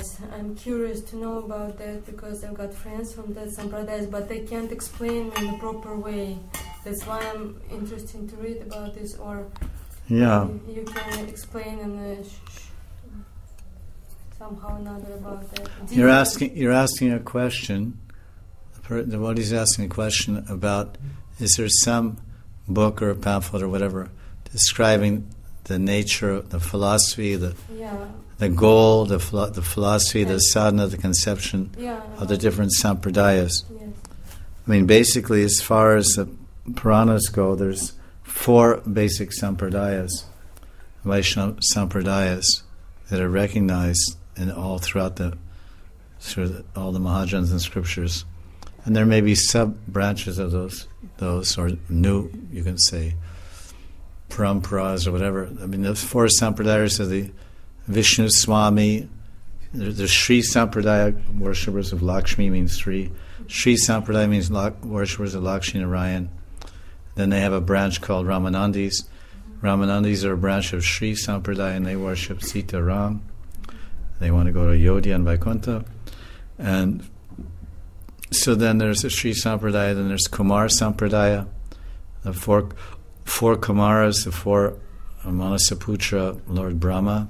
sampradayas. I'm curious to know about that because I've got friends from that sampradayas, but they can't explain in the proper way. That's why I'm interested to read about this, or you can explain in somehow or another about that. You're asking a question. The devotee's asking a question about: is there some book or a pamphlet or whatever describing the nature, the philosophy, the goal, the philosophy, the sadhana, the conception of the different sampradayas? Yes. I mean, basically, as far as the Puranas go, there's 4 basic sampradayas, Vaishnava sampradayas, that are recognized in all throughout all the Mahajans and scriptures. And there may be sub-branches of those, or new, you can say, paramparas or whatever. I mean, the 4 sampradayas are the Vishnu Swami, the Sri Sampradaya, worshippers of Lakshmi, means Sri. Sri Sampradaya means worshippers of Lakshmi Narayan. Then they have a branch called Ramanandis. Ramanandis are a branch of Sri Sampradaya, and they worship Sita Ram. They want to go to Yodhya and Vaikuntha. And so then there's a Sri Sampradaya, then there's Kumar Sampradaya, the 4 Kumaras, the 4 Manasaputra, Lord Brahma.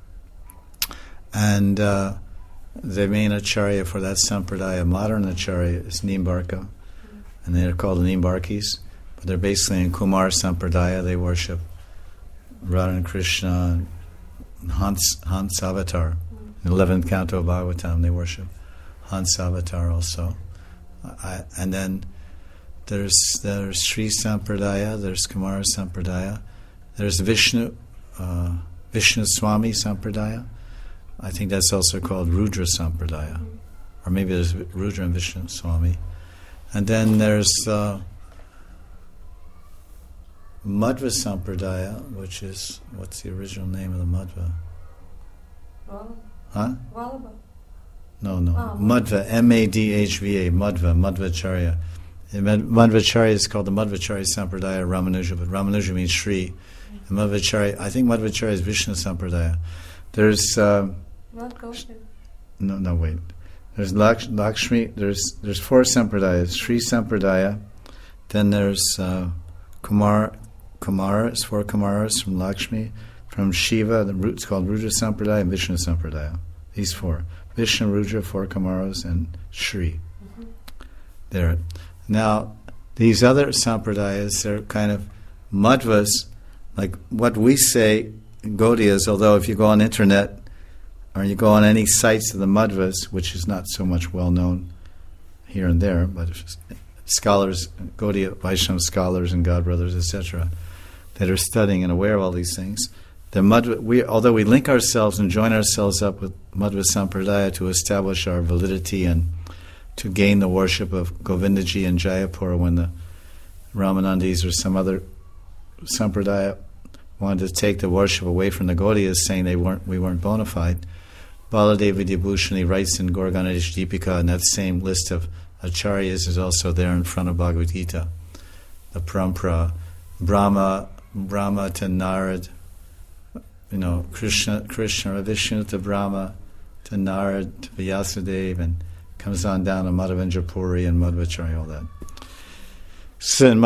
And the main acharya for that sampradaya, modern acharya, is Nimbarka. And they're called the Nimbarkis. But they're basically in Kumar Sampradaya. They worship Radha and Krishna, and Hans Avatar. In the 11th canto of Bhagavatam, they worship Hans Avatar also. And then there's Sri Sampradaya, there's Kumara Sampradaya, there's Vishnu Swami Sampradaya. I think that's also called Rudra Sampradaya. Or maybe there's Rudra and Vishnu Swami. And then there's Madhva Sampradaya, which is, what's the original name of the Madhva? Huh? Vallabha. No. Madhva, M-A-D-H-V-A, Madhvacharya. Madhvacharya is called the Madhvacharya Sampradaya Ramanuja, but Ramanuja means Sri. And Madhvacharya, I think Madhvacharya is Vishnu Sampradaya. There's No, wait. There's Lakshmi, there's 4 Sampradayas, Sri Sampradaya, then there's Kumaras, 4 Kumaras from Lakshmi, from Shiva, it's called Rudra Sampradaya and Vishnu Sampradaya. These 4. Vishnu, Rudra, 4 Kumaras, and Shri. There. Now, these other Sampradayas, they're kind of Madhvas, like what we say, Gaudiyas, although if you go on internet, or you go on any sites of the Madhvas, which is not so much well known here and there, but scholars, Gaudiya Vaishnava scholars and godbrothers, etc., that are studying and aware of all these things, the Madhva, although we link ourselves and join ourselves up with Madhva Sampradaya to establish our validity and to gain the worship of Govindaji in Jayapura, when the Ramanandis or some other Sampradaya wanted to take the worship away from the Gaudiyas, saying we weren't bona fide, Baladeva Vidyabhushani writes in Gauraganesh Deepika, and that same list of acharyas is also there in front of Bhagavad Gita. The parampara, Brahma to Narad, Krishna Vishnu to Brahma, to Narad, to Vyasadeva, and comes on down to Madhavendra Puri and Madhvacharya, all that. So in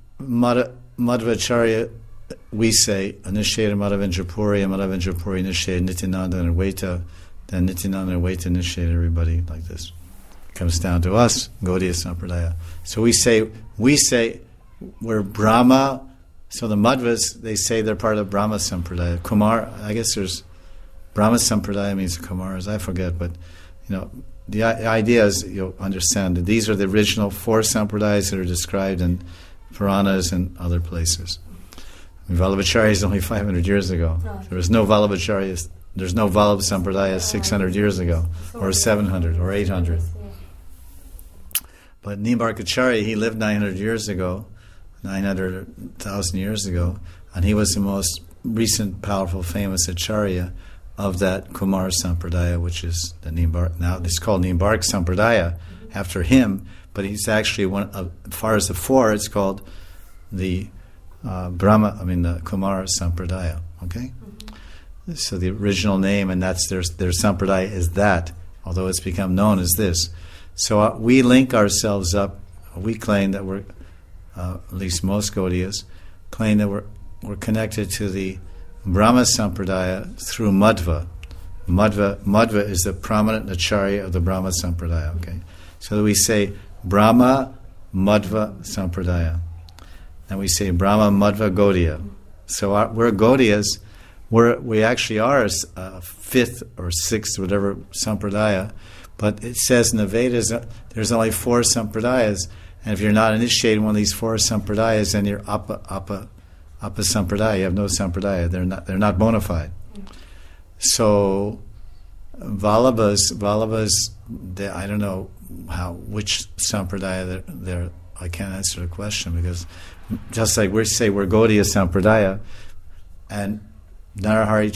Madhvacharya, we say, initiated Madhavendra Puri, and Madhavendra Puri initiated Nityananda and Advaita, then Nityananda and Advaita initiated everybody like this. It comes down to us, Gaudiya Sampradaya. So we say we're Brahma. So the Madhvas, they say they're part of Brahma Sampradaya. Kumar, I guess there's Brahma Sampradaya means Kumaras, I forget, but the idea is, you'll understand that these are the original 4 Sampradayas that are described in Puranas and other places. Vallabhacharya is only 500 years ago. There was no Vallabhacharya, there's no Vallabha Sampradaya 600 years ago, or 700, or 800. But Nimbarkacharya, he lived 900 years ago, 900,000 years ago, and he was the most recent, powerful, famous acharya of that Kumar Sampradaya, which is the Nimbark. Now it's called Nimbark Sampradaya after him, but he's actually one. As far as the 4, it's called the the Kumar Sampradaya. Okay. So the original name, and that's their sampradaya is that, although it's become known as this. So we link ourselves up. We claim that we're, at least most Gaudiyas, claim that we're connected to the Brahma Sampradaya through Madhva. Madhva is the prominent acharya of the Brahma Sampradaya. Okay, so we say Brahma Madhva Sampradaya, and we say Brahma Madhva Gaudiya. So we're Gaudiyas. We actually are a fifth or sixth, whatever Sampradaya, but it says in the Vedas there's only 4 Sampradayas, and if you're not initiated in one of these 4 Sampradayas, then you're Apa Sampradaya. You have no Sampradaya. They're not bona fide. So Vallabhas, I don't know which Sampradaya they're. I can't answer the question, because just like we say we're Gaudiya Sampradaya, and Narahari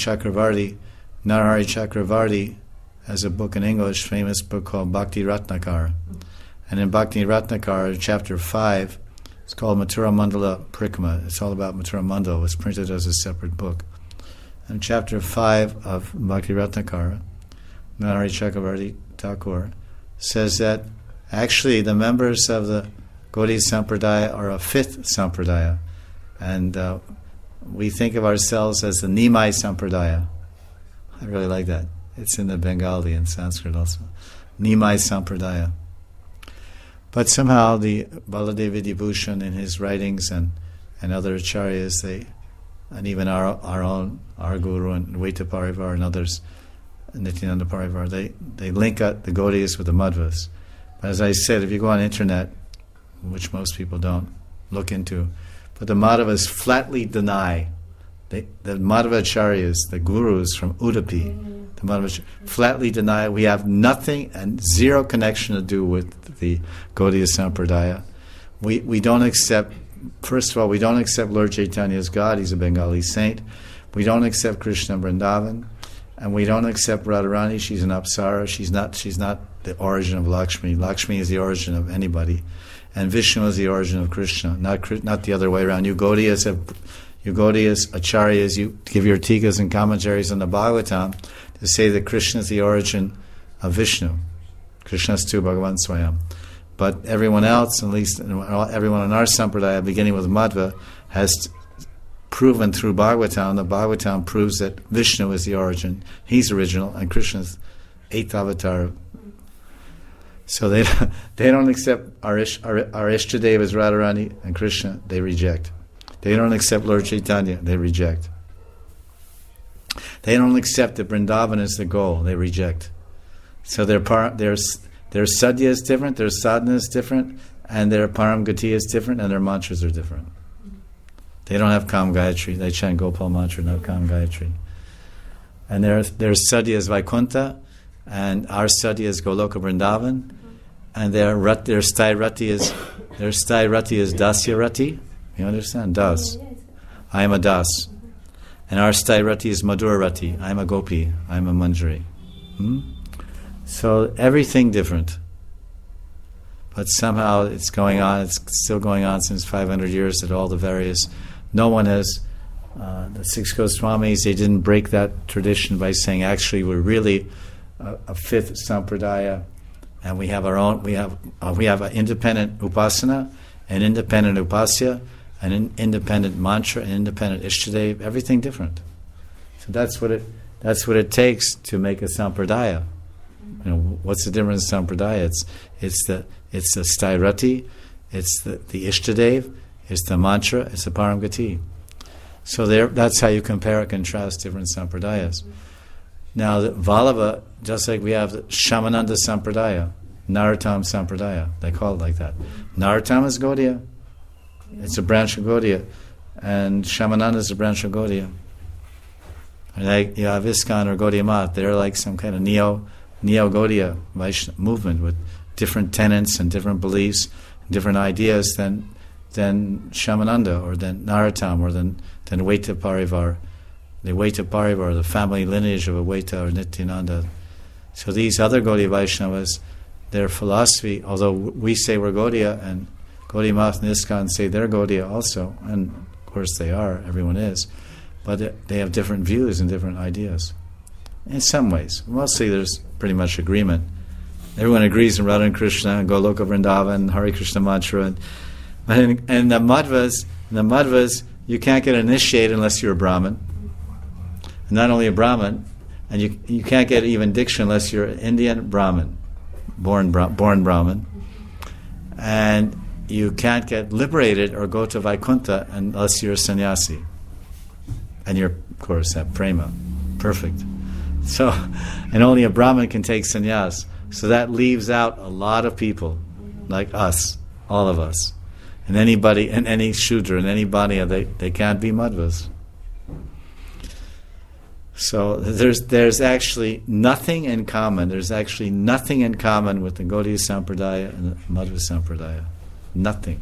Chakravarti has a book in English, famous book called Bhakti Ratnakara. And in Bhakti Ratnakara, chapter 5, it's called Mathura Mandala Prikrama. It's all about Mathura Mandala. It was printed as a separate book. And chapter 5 of Bhakti Ratnakara, Narahari Chakravarti Thakur says that actually the members of the Gaudiya Sampradaya are a 5th Sampradaya. And we think of ourselves as the Nimai Sampradaya. I really like that. It's in the Bengali and Sanskrit also. Nimai Sampradaya. But somehow the Baladev Vidyabhushan in his writings and other acharyas, and even our guru and Vaita Parivar and others, Nityananda Parivar, they link up the Gaudiyas with the Madhvas. But as I said, if you go on internet, which most people don't look into, but the Madhavas flatly deny, the Madhvacharyas, the gurus from Udupi, the Madhvacharyas flatly deny we have nothing and zero connection to do with the Gaudiya Sampradaya. We don't accept, first of all, we don't accept Lord Chaitanya as God. He's a Bengali saint. We don't accept Krishna Vrindavan, and we don't accept Radharani. She's an Apsara. She's not the origin of Lakshmi. Lakshmi is the origin of anybody, and Vishnu is the origin of Krishna, not the other way around. You Gaudiyas, Acharyas, you give your tikas and commentaries on the Bhagavatam to say that Krishna is the origin of Vishnu. Krishna is tu Bhagavan Swayam. But everyone else, at least everyone in our Sampradaya, beginning with Madhva, has proven through Bhagavatam, the Bhagavatam proves that Vishnu is the origin, he's original, and Krishna's 8th avatar. So they don't accept our Ishtadev as Radharani and Krishna, they reject. They don't accept Lord Chaitanya, they reject. They don't accept that Vrindavan is the goal, they reject. So their sadhya is different, their sadhana is different, and their param gati is different, and their mantras are different. They don't have Kam Gayatri, they chant Gopal mantra, not Kam Gayatri. And their sadhya is Vaikuntha, and our sadhya is Goloka Vrindavan, and their sthai rati is Dasya Rati. You understand? Das. I am a Das. And our sthai rati is Madhura Rati. I am a Gopi. I am a Manjari. So everything different. But somehow it's going on, it's still going on since 500 years that all the various, no one has, the 6 Goswamis, they didn't break that tradition by saying actually we're really a 5th Sampradaya, and we have our own, we have an independent Upasana, an independent Upasya, an independent mantra, an independent Ishtadev, everything different. So that's what it takes to make a Sampradaya. You know, what's the difference in Sampradaya? It's the sthai rati, it's the Ishtadev, it's the mantra, it's the param gati. So that's how you compare and contrast different Sampradayas. Now the Vallabha, just like we have the Shamananda Sampradaya, Narottam Sampradaya, they call it like that. Narottam is Gaudiya, it's a branch of Gaudiya, and Shamananda is a branch of Gaudiya. Like you have ISKCON or Gaudiya Math, they're like some kind of Neo-Gaudiya Vaishnava movement with different tenets and different beliefs, different ideas than Shamananda or than Narottam or than Vaita Parivar. The Vaita Parivar, the family lineage of a Vaita or Nityananda. So these other Gaudiya Vaishnavas, their philosophy, although we say we're Gaudiya and Gaudiya Math and ISKCON say they're Gaudiya also, and of course they are, everyone is, but they have different views and different ideas. In some ways. Mostly there's pretty much agreement. Everyone agrees in Radha and Krishna and Goloka Vrindavan, Hare Krishna mantra. But in the Madhvas, you can't get initiated unless you're a Brahmin. And not only a Brahmin, and you can't get even Diksha unless you're an Indian Brahmin, born Brahmin. And you can't get liberated or go to Vaikuntha unless you're a sannyasi. And you're, of course, have prema. Perfect. So, and only a Brahmin can take sannyas. So that leaves out a lot of people, like us, all of us. And anybody, and any Shudra, and anybody, they can't be Madhvas. So there's actually nothing in common. There's actually nothing in common with the Gaudiya Sampradaya and the Madhva Sampradaya. Nothing.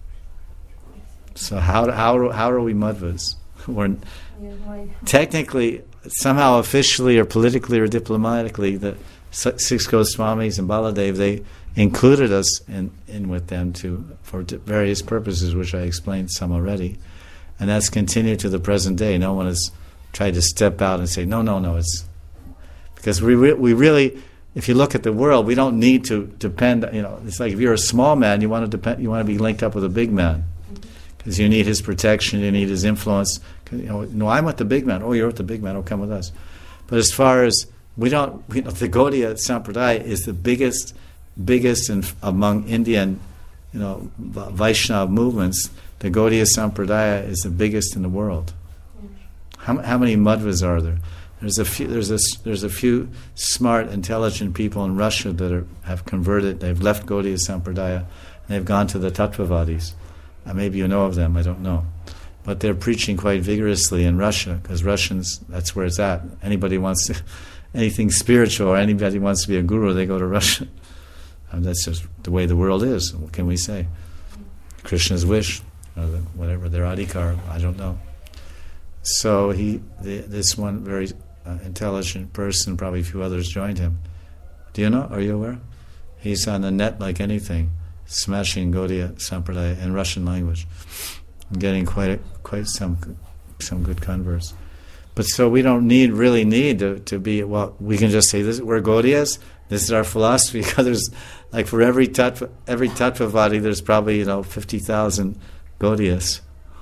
So how are we Madhvas? Technically, somehow officially or politically or diplomatically, the Six Goswamis and Baladev, they included us in with them for various purposes, which I explained some already, and that's continued to the present day. No one has tried to step out and say no. It's because we really, if you look at the world, we don't need to depend. It's like if you're a small man, you want to be linked up with a big man because you need his protection, you need his influence. No, I'm with the big man. Oh, you're with the big man. Oh, come with us. But as far as the Gaudiya Sampradaya is the biggest among Indian, Vaishnava movements. The Gaudiya Sampradaya is the biggest in the world. How many Madhvas are there? There's a few smart, intelligent people in Russia that have converted. They've left Gaudiya Sampradaya and they've gone to the Tattvavadis. Maybe you know of them. I don't know. But they're preaching quite vigorously in Russia because Russians, that's where it's at. Anybody wants to, anything spiritual or anybody wants to be a guru, they go to Russia. And that's just the way the world is. What can we say? Krishna's wish, or whatever, their adhikar, I don't know. So this one very intelligent person, probably a few others joined him. Do you know? Are you aware? He's on the net like anything, smashing Gaudiya Sampradaya in Russian language. Getting quite some good converts, but so we don't really need to be. Well, we can just say this: we're Gaudiyas. This is our philosophy. Because there's like for every Tattvavadi, there's probably 50,000 Gaudiyas.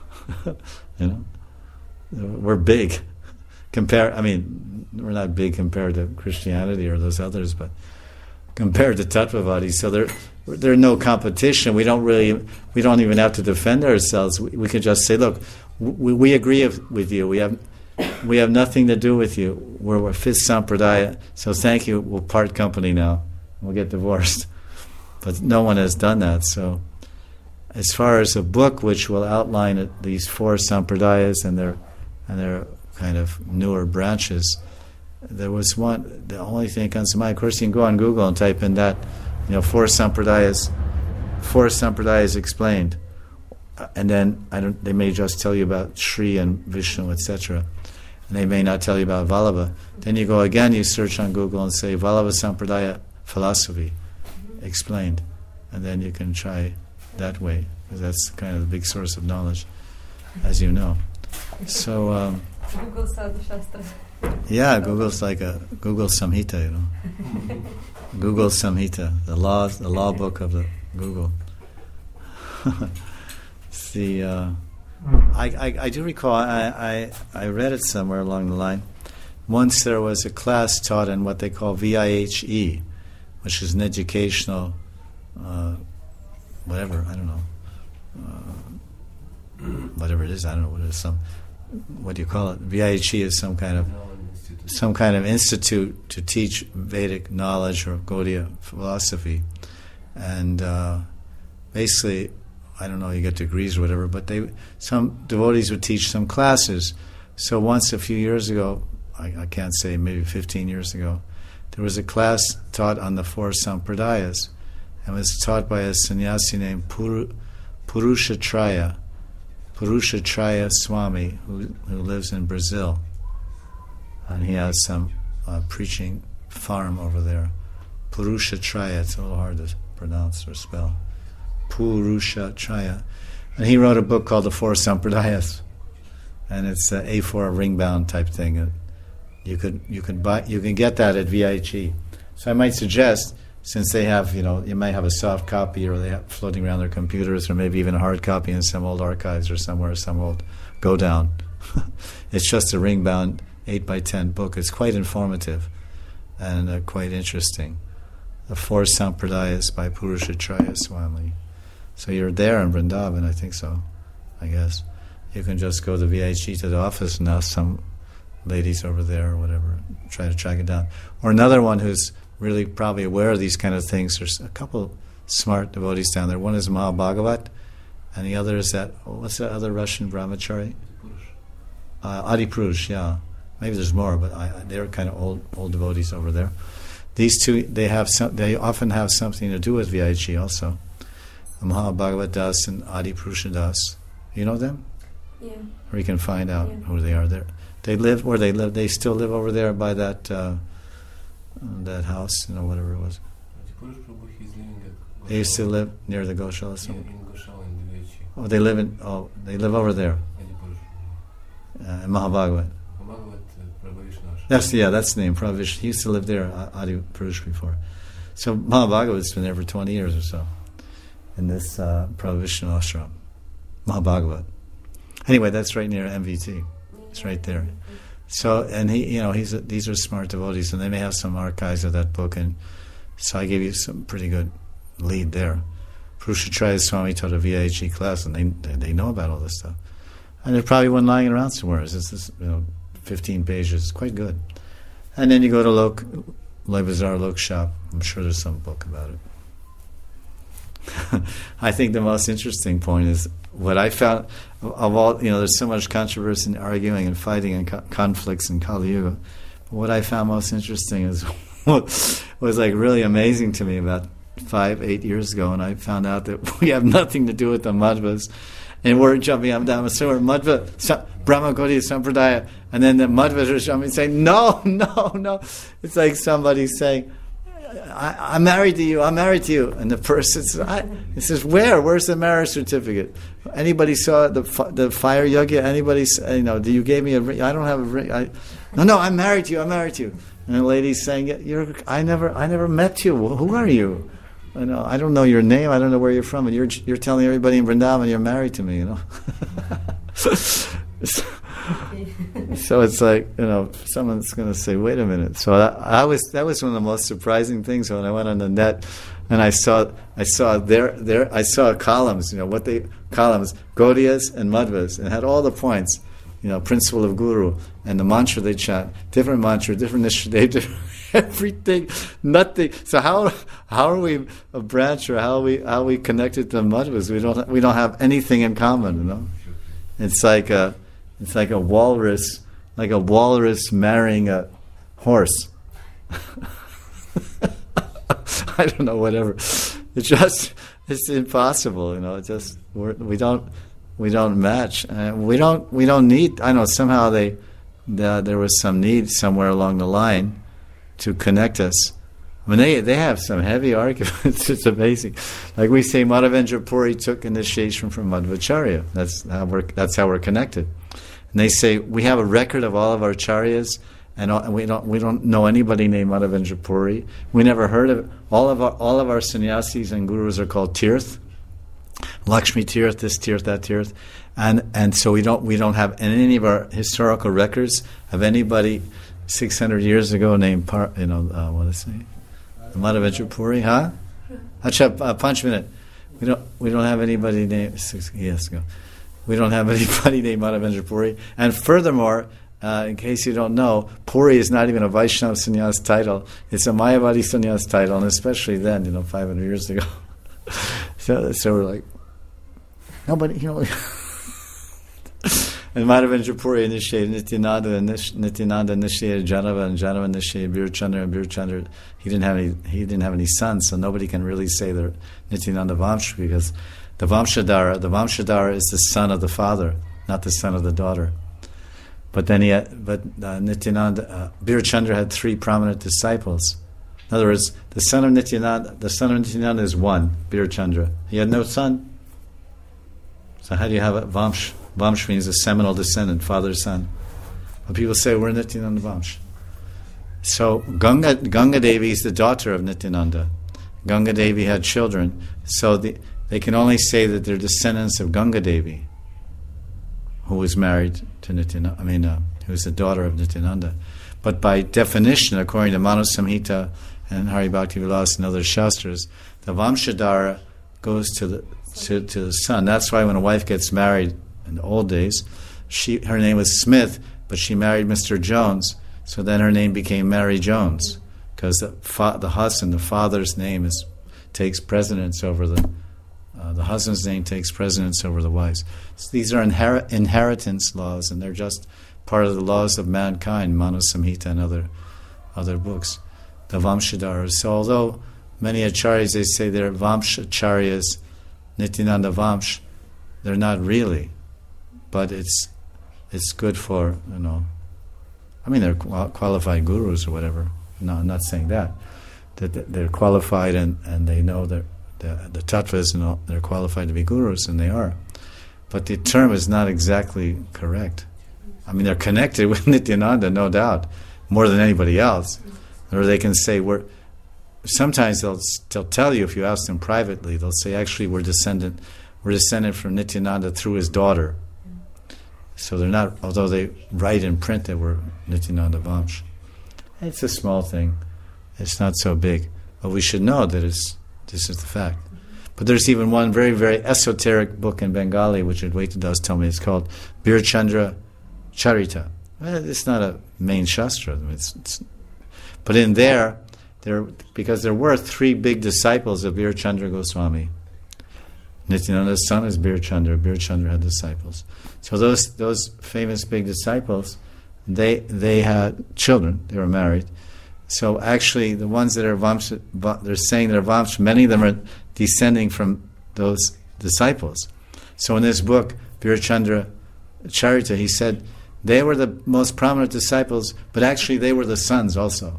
We're big. We're not big compared to Christianity or those others, but compared to Tattvavadi, so there's no competition. We don't even have to defend ourselves. We can just say, look, we agree with you. We have nothing to do with you. We're fifth sampradaya, so thank you. We'll part company now. We'll get divorced. But no one has done that. So as far as a book which will outline these four sampradayas and their kind of newer branches, there was one. The only thing that comes to mind, of course, you can go on Google and type in that, four sampradayas explained, and then they may just tell you about Shri and Vishnu, etc., and they may not tell you about Vallabha. Then you go again, you search on Google and say Vallabha Sampradaya philosophy explained, and then you can try that way, because that's kind of the big source of knowledge, as you know. So Google Sadhashastra. Yeah, Google's like a Google Samhita, Google Samhita, the law book of the Google. I do recall, I read it somewhere along the line. Once there was a class taught in what they call VIHE, which is an educational, whatever, I don't know, whatever it is, I don't know what it is, what do you call it? VIHE is some kind of institute to teach Vedic knowledge or Gaudiya philosophy, and basically, I don't know, you get degrees or whatever, but some devotees would teach some classes. So once a few years ago, I can't say, maybe 15 years ago, there was a class taught on the four sampradayas, and it was taught by a sannyasi named Purushatraya Swami, who lives in Brazil. And he has some preaching farm over there. Purushatraya, it's a little hard to pronounce or spell. Purushatraya. And he wrote a book called The Four Sampradayas. and it's an A4 ring-bound type thing. You can get that at VIG. So I might suggest, since they have, you might have a soft copy, or they have floating around their computers, or maybe even a hard copy in some old archives or somewhere, some old go down. It's just a ring-bound 8x10 book. It's quite informative and quite interesting. The 4 Sampradayas by Purushatraya Swami. So you're there in Vrindavan, I think so, I guess. You can just go to VIG to the office and ask some ladies over there or whatever, try to track it down. Or another one who's really probably aware of these kind of things. There's a couple smart devotees down there. One is Mahabhagavat, and the other is what's the other Russian brahmachari? Adipurush, yeah. Maybe there's more, but they're kind of old devotees over there. These two, they often have something to do with VIG also. Mahabhagavat Das and Adipurusha Das. You know them? Yeah. Or you can find out who they are there. They live where they live. They still live over there by that house, whatever it was. They used to live near the Goshala. In Goshala in the VIG. Oh, they live over there. In Mahabhagavat. That's the name, Prabhavishnu. He used to live there, Adi Purush, before. So Mahabhagavat's been there for 20 years or so in this Prabhavishnu ashram. Mahabhagavat. Anyway, that's right near MVT. It's right there. So, and these are smart devotees, and they may have some archives of that book, and so I gave you some pretty good lead there. Purushatraya Swami taught a VIG class, and they know about all this stuff. And there's probably one lying around somewhere. It's just 15 pages. It's quite good. And then you go to Loi Bazaar Lok Shop. I'm sure there's some book about it. I think the most interesting point is what I found of all. There's so much controversy and arguing and fighting and conflicts in Kali Yuga. But what I found most interesting is what was like really amazing to me about 5-8 years ago, and I found out that we have nothing to do with the Madhvas. And we're jumping up and down. So we're Madhva, Brahma Gaudiya Sampradaya. And then the Madhvas are jumping and saying, no. It's like somebody saying, I'm married to you. And the person says, where? Where's the marriage certificate? Anybody saw the fire yajna? Anybody, you gave me a ring? I don't have a ring. No, I'm married to you. And the lady's saying, I never met you. Who are you? I don't know your name. I don't know where you're from, and you're telling everybody in Vrindavan you're married to me. So it's like someone's going to say, "Wait a minute." So that was one of the most surprising things when I went on the net and I saw columns. Columns, Gaudiyas and Madhvas, and had all the points. Principle of Guru and the mantra they chant, different mantra, different Nishtadev, everything, nothing. So how are we a branch, or how are we connected to the Madhvas? We don't have anything in common. It's like a walrus, marrying a horse. I don't know, whatever. It's impossible. We don't match. We don't need. I know somehow there was some need somewhere along the line to connect us. I mean, they have some heavy arguments. It's amazing. Like we say, Madhavendra Puri took initiation from Madhvacharya. That's how we're connected. And they say we have a record of all of our charyas, and we don't know anybody named Madhavendra Puri. We never heard of it. All of our sannyasis and gurus are called Tirth. Lakshmi Tirth, this Tirth, that Tirth, and so we don't have any of our historical records of anybody 600 years ago named what is it? Madhavendra Puri, huh? Acha, punch minute. We don't have anybody named 6 years ago. We don't have anybody named Madhavendra Puri, and furthermore, in case you don't know, Puri is not even a Vaishnava sannyas title. It's a Mayavadi sannyas title, and especially then, 500 years ago. So we're like, nobody, And Madhavendra Puri initiated Nityananda, and Nityananda initiated Janava, and Janava initiated Birchandra, and Birchandra, he didn't have any sons, so nobody can really say they're Nityananda Vamsha, because the Vamshadhara is the son of the father, not the son of the daughter. But then Nityananda, Birchandra had 3 prominent disciples. In other words, the son of Nityananda is one, Birchandra. He had no son. So how do you have a Vamsh? Vamsh means a seminal descendant, father, son. But people say we're Nityananda Vamsh. So Ganga Devi is the daughter of Nityananda. Ganga Devi had children, so they can only say that they're descendants of Ganga Devi, who was married to Nityananda. Who was the daughter of Nityananda. But by definition, according to Manu Samhita and Hari Bhakti Vilas and other shastras, the Vamshadhara goes to the son. That's why when a wife gets married in the old days, her name was Smith, but she married Mr. Jones, so then her name became Mary Jones, because the husband, the father's name takes precedence over the husband's name takes precedence over the wife's. So these are inheritance laws, and they're just part of the laws of mankind, Manu Samhita and other books. The Vamshadharas. So although many acharyas, they say they're Vamshacharyas, Nityananda Vamsh, they're not really. But it's good for, they're qualified gurus or whatever. No, I'm not saying that they're qualified and they know the tattvas and all, they're qualified to be gurus, and they are. But the term is not exactly correct. They're connected with Nityananda, no doubt, more than anybody else. Or they can say sometimes they'll tell you, if you ask them privately, they'll say actually we're descended from Nityananda through his daughter. So they're not, although they write in print that we're Nityananda Vamsh. It's a small thing. It's not so big. But we should know that this is the fact. But there's even one very, very esoteric book in Bengali, which Advaita Das tell me, it's called Birchandra Charita. It's not a main shastra. But in there, because there were three big disciples of Birchandra Goswami. Nityananda's son is Birchandra. Birchandra had disciples. So those famous big disciples, they had children. They were married. So actually, the ones that are Vamsh, they're saying they're Vamsh, many of them are descending from those disciples. So in this book, Birchandra Charita, he said they were the most prominent disciples, but actually they were the sons also.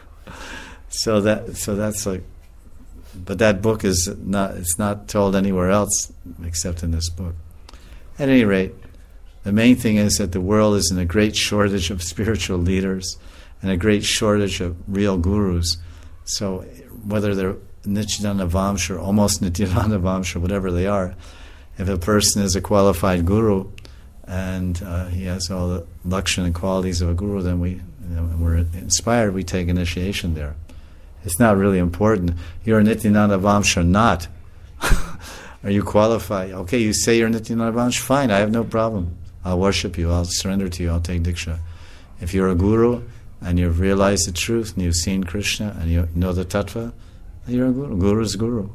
So that's like, but that book it's not told anywhere else except in this book. At any rate, the main thing is that the world is in a great shortage of spiritual leaders and a great shortage of real gurus. So whether they're Nityananda Vamsh or almost Nityananda Vamsh or whatever they are, if a person is a qualified guru and he has all the lakshana and qualities of a guru, then we're inspired, we take initiation there. It's not really important. You're a Nityananda Vamsh or not. Are you qualified? Okay, you say you're Nityananda Vamsh, fine, I have no problem. I'll worship you, I'll surrender to you, I'll take Diksha. If you're a guru and you've realized the truth and you've seen Krishna and you know the tattva, you're a guru. Guru is guru.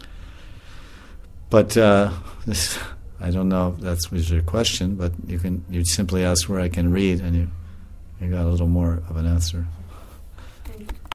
But I don't know if that was your question, but you simply ask where I can read and you got a little more of an answer. Thank you.